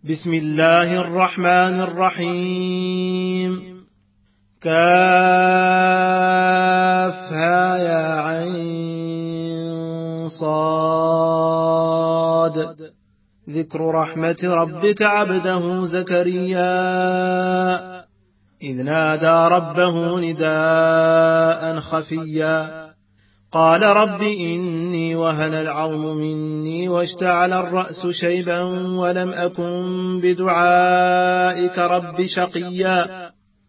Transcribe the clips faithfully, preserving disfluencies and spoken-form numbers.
بسم الله الرحمن الرحيم. كافها يا عين صاد. ذكر رحمة ربك عبده زكريا إذ نادى ربه نداء خفيا قال رب إني وهن العظم مني واشتعل الرأس شيبا ولم أكن بدعائك رب شقيا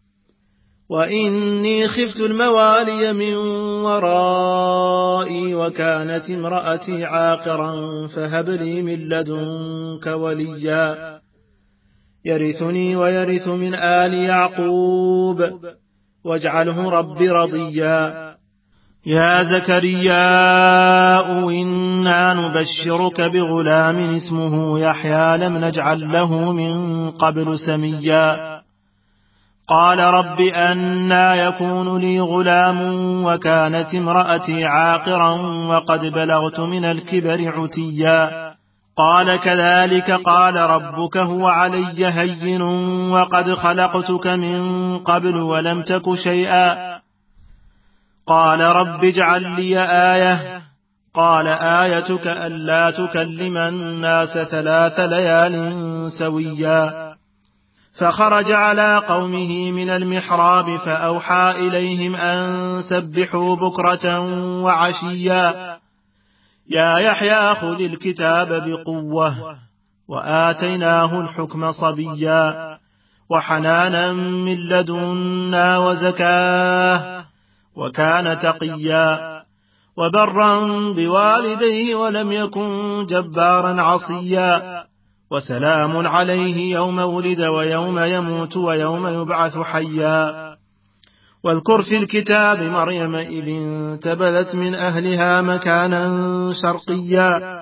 وإني خفت الموالي من ورائي وكانت امرأتي عاقرا فهب لي من لدنك وليا يرثني ويرث من آل يعقوب واجعله رب رضيا يا زكريا إنا نبشرك بغلام اسمه يحيى لم نجعل له من قبل سميا قال رب أنى يكون لي غلام وكانت امرأتي عاقرا وقد بلغت من الكبر عتيا قال كذلك قال ربك هو علي هين وقد خلقتك من قبل ولم تك شيئا قال رب اجعل لي آية قال آيتك ألا تكلم الناس ثلاث ليال سويا فخرج على قومه من المحراب فأوحى إليهم أن سبحوا بكرة وعشيا يا يحيى خذ الكتاب بقوة وآتيناه الحكم صبيا وحنانا من لدنا وزكاه وكان تقيا وبرا بوالديه ولم يكن جبارا عصيا وسلام عليه يوم ولد ويوم يموت ويوم يبعث حيا واذكر في الكتاب مريم إذ انتبذت من أهلها مكانا شرقيا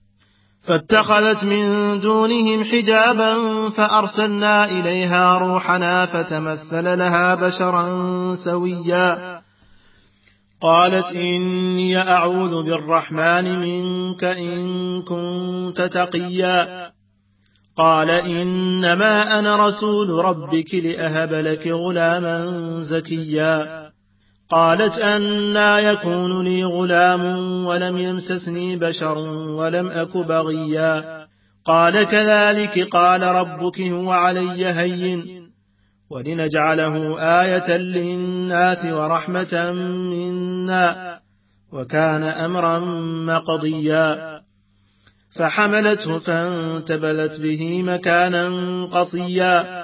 فاتخذت من دونهم حجابا فأرسلنا إليها روحنا فتمثل لها بشرا سويا قالت إني أعوذ بالرحمن منك إن كنت تقيا قال إنما أنا رسول ربك لأهب لك غلاما زكيا قالت أنى يكون لي غلام ولم يمسسني بشر ولم أك بغيا قال كذلك قال ربك هو علي هين ولنجعله آية للناس ورحمة منا وكان أمرا مقضيا فحملته فانتبذت به مكانا قصيا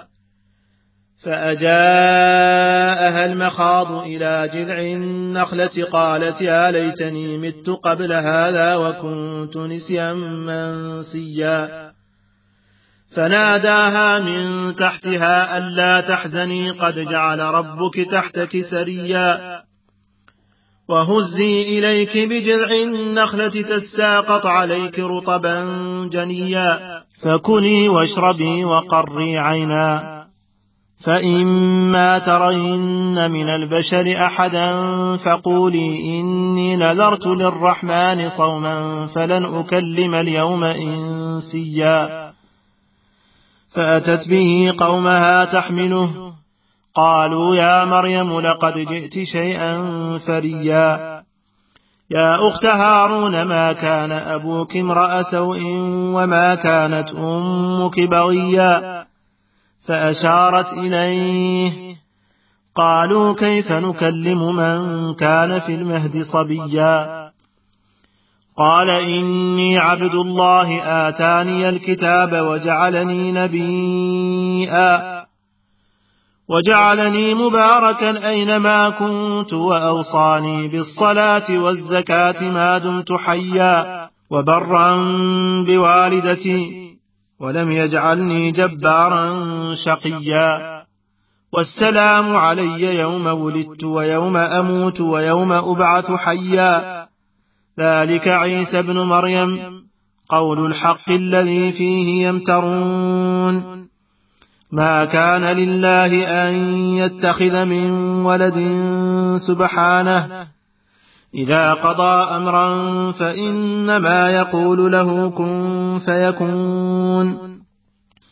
فأجاءها المخاض إلى جذع النخلة قالت يا ليتني مت قبل هذا وكنت نسيا منسيا فناداها من تحتها ألا تحزني قد جعل ربك تحتك سريا وهزي إليك بجذع النخلة تساقط عليك رطبا جنيا فكلي واشربي وقري عينا فإما ترين من البشر أحدا فقولي إني نذرت للرحمن صوما فلن أكلم اليوم إنسيا فأتت به قومها تحمله قالوا يا مريم لقد جئت شيئا فريا يا أخت هارون ما كان أبوك امرأ سوء وما كانت أمك بغيا فأشارت إليه قالوا كيف نكلم من كان في المهد صبيا قال إني عبد الله آتاني الكتاب وجعلني نبيا وجعلني مباركا أينما كنت وأوصاني بالصلاة والزكاة ما دمت حيا وبرا بوالدتي ولم يجعلني جبارا شقيا والسلام علي يوم ولدت ويوم أموت ويوم أبعث حيا ذلك عيسى ابن مريم قول الحق الذي فيه يمترون ما كان لله أن يتخذ من ولد سبحانه إذا قضى أمرا فإنما يقول له كن فيكون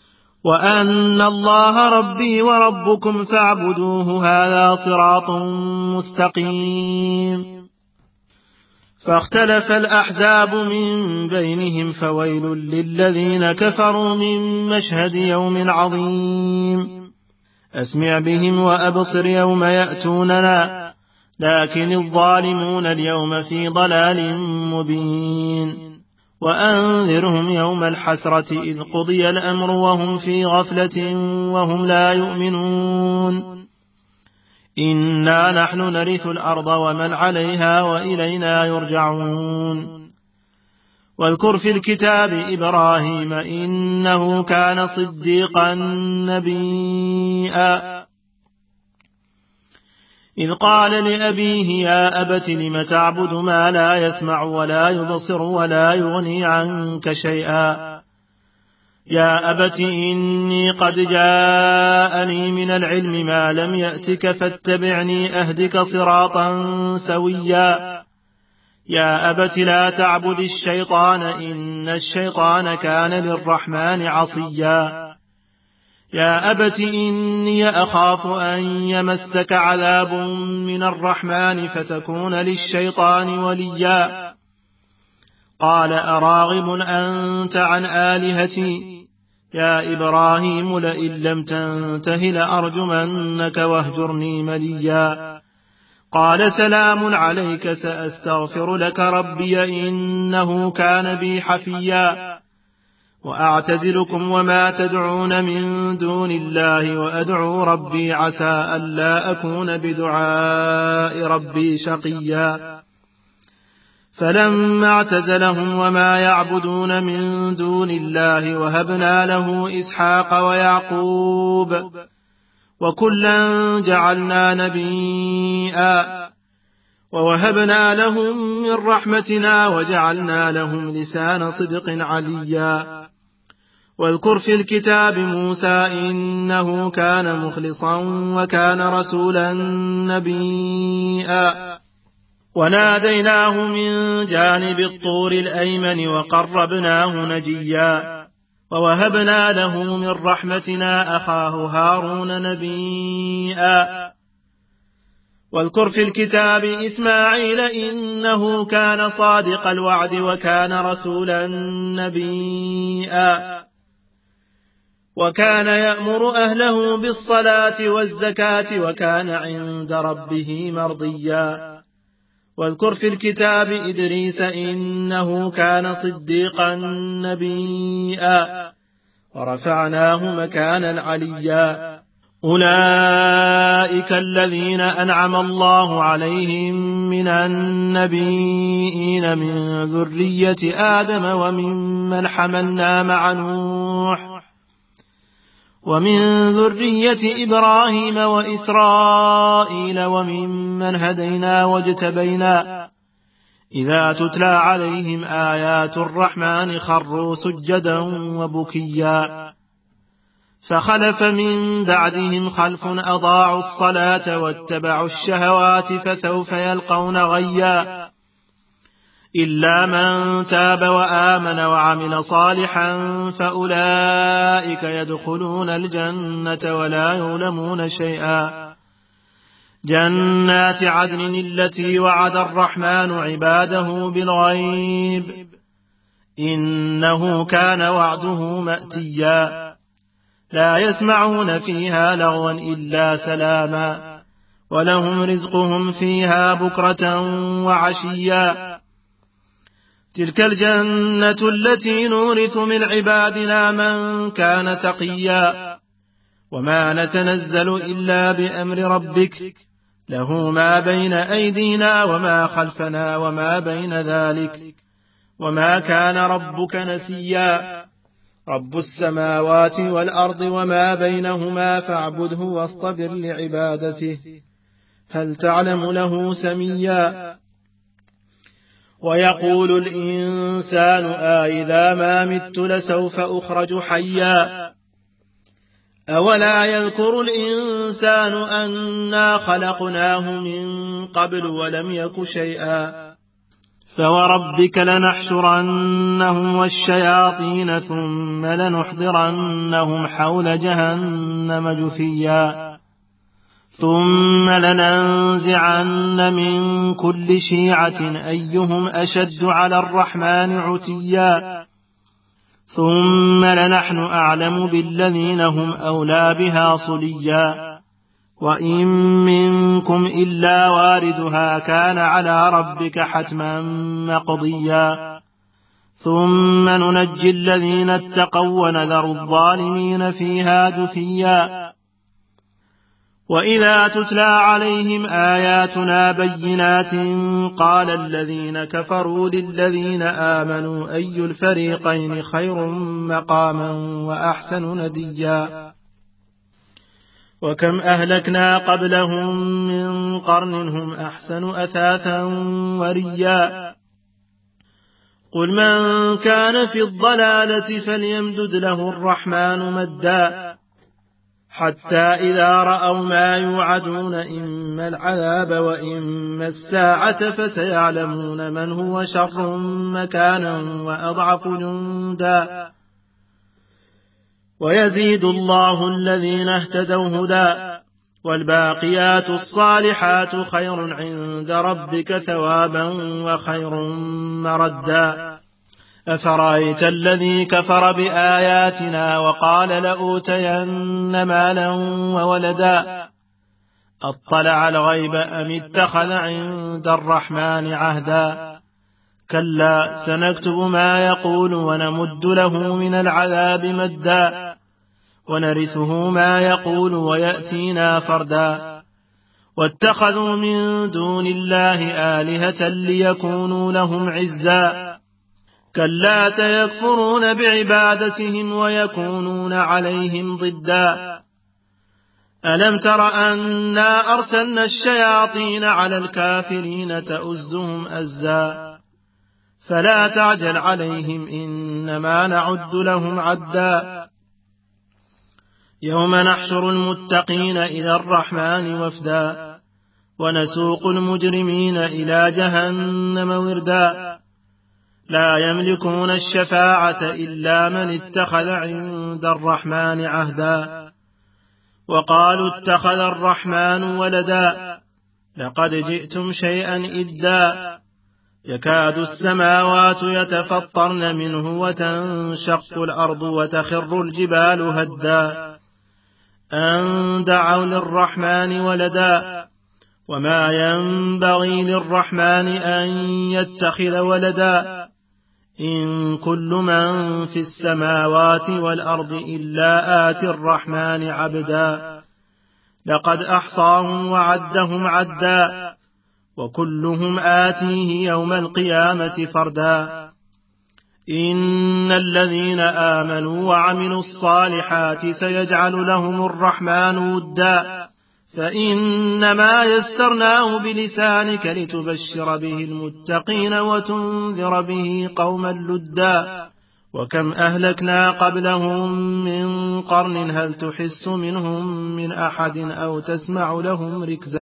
وأن الله ربي وربكم فاعبدوه هذا صراط مستقيم. فاختلف الأحزاب من بينهم فويل للذين كفروا من مشهد يوم عظيم. أسمع بهم وأبصر يوم يأتوننا لكن الظالمون اليوم في ضلال مبين. وأنذرهم يوم الحسرة إذ قضي الأمر وهم في غفلة وهم لا يؤمنون. إنا نحن نرث الأرض ومن عليها وإلينا يرجعون. واذكر في الكتاب إبراهيم إنه كان صديقا نبيا إذ قال لأبيه يا أبت لم تعبد ما لا يسمع ولا يبصر ولا يغني عنك شيئا يا أبت إني قد جاءني من العلم ما لم يأتك فاتبعني أهدك صراطا سويا يا أبت لا تعبد الشيطان إن الشيطان كان للرحمن عصيا يا أبت إني أخاف أن يمسك عذاب من الرحمن فتكون للشيطان وليا قال أراغب أنت عن آلهتي يا إبراهيم لئن لم تنته لأرجمنك واهجرني مليا قال سلام عليك سأستغفر لك ربي إنه كان بي حفيا وأعتزلكم وما تدعون من دون الله وأدعو ربي عسى ألا أكون بدعاء ربي شقيا فلما اعتزلهم وما يعبدون من دون الله وهبنا له إسحاق ويعقوب وكلا جعلنا نبيا ووهبنا لهم من رحمتنا وجعلنا لهم لسان صدق عليا واذكر في الكتاب موسى إنه كان مخلصا وكان رسولا نبيا وناديناه من جانب الطور الأيمن وقربناه نجيا ووهبنا له من رحمتنا أخاه هارون نبيا واذكر في الكتاب إسماعيل إنه كان صادق الوعد وكان رسولا نبيا وكان يأمر أهله بالصلاة والزكاة وكان عند ربه مرضيا واذكر في الكتاب إدريس إنه كان صديقا نبيا ورفعناه مكانا عليا أولئك الذين أنعم الله عليهم من النبيين من ذرية آدم وممن حملنا مع نوح ومن ذرية إبراهيم وإسرائيل وممن هدينا واجتبينا إذا تتلى عليهم آيات الرحمن خروا سجدا وبكيا فخلف من بعدهم خلف أضاعوا الصلاة واتبعوا الشهوات فسوف يلقون غيا إلا من تاب وآمن وعمل صالحا فأولئك يدخلون الجنة ولا يظلمون شيئا جنات عدن التي وعد الرحمن عباده بالغيب إنه كان وعده مأتيا لا يسمعون فيها لغوا إلا سلاما ولهم رزقهم فيها بكرة وعشيا تلك الجنة التي نورث من عبادنا من كان تقيا وما نتنزل إلا بأمر ربك له ما بين أيدينا وما خلفنا وما بين ذلك وما كان ربك نسيا رب السماوات والأرض وما بينهما فاعبده واصطبر لعبادته هل تعلم له سميا ويقول الإنسان آئذا ما مت لسوف أخرج حيا أولا يذكر الإنسان أنا خلقناه من قبل ولم يك شيئا فوربك لنحشرنهم والشياطين ثم لنحضرنهم حول جهنم جثيا ثم لننزعن من كل شيعة أيهم أشد على الرحمن عتيا ثم لنحن أعلم بالذين هم أولى بها صليا وإن منكم إلا واردها كان على ربك حتما مقضيا ثم ننجي الذين اتقوا ونذر الظالمين فيها جثيا وإذا تتلى عليهم آياتنا بينات قال الذين كفروا للذين آمنوا أي الفريقين خير مقاما وأحسن نديا وكم أهلكنا قبلهم من قرن هم أحسن أثاثا وريا قل من كان في الضلالة فليمدد له الرحمن مدا حتى إذا رأوا ما يوعدون إما العذاب وإما الساعة فسيعلمون من هو شر مكانا وأضعف جندا ويزيد الله الذين اهتدوا هدى والباقيات الصالحات خير عند ربك ثوابا وخير مردا أفرأيت الذي كفر بآياتنا وقال لأوتين مالا وولدا أطلع الغيب أم اتخذ عند الرحمن عهدا كلا سنكتب ما يقول ونمد له من العذاب مدا ونرثه ما يقول ويأتينا فردا واتخذوا من دون الله آلهة ليكونوا لهم عزا كلا سيكفرون بعبادتهم ويكونون عليهم ضدا ألم تر أنا أرسلنا الشياطين على الكافرين تؤزهم أزا فلا تعجل عليهم إنما نعد لهم عدا يوم نحشر المتقين إلى الرحمن وفدا ونسوق المجرمين إلى جهنم وردا لا يملكون الشفاعة إلا من اتخذ عند الرحمن عهدا وقالوا اتخذ الرحمن ولدا لقد جئتم شيئا إدا يكاد السماوات يتفطرن منه وتنشق الأرض وتخر الجبال هدا أن دعوا للرحمن ولدا وما ينبغي للرحمن أن يتخذ ولدا إن كل من في السماوات والأرض إلا آتي الرحمن عبدا لقد أحصاهم وعدهم عدا وكلهم آتيه يوم القيامة فردا إن الذين آمنوا وعملوا الصالحات سيجعل لهم الرحمن ودا فإنما يسرناه بلسانك لتبشر به المتقين وتنذر به قوما لدا وكم أهلكنا قبلهم من قرن هل تحس منهم من أحد أو تسمع لهم ركزا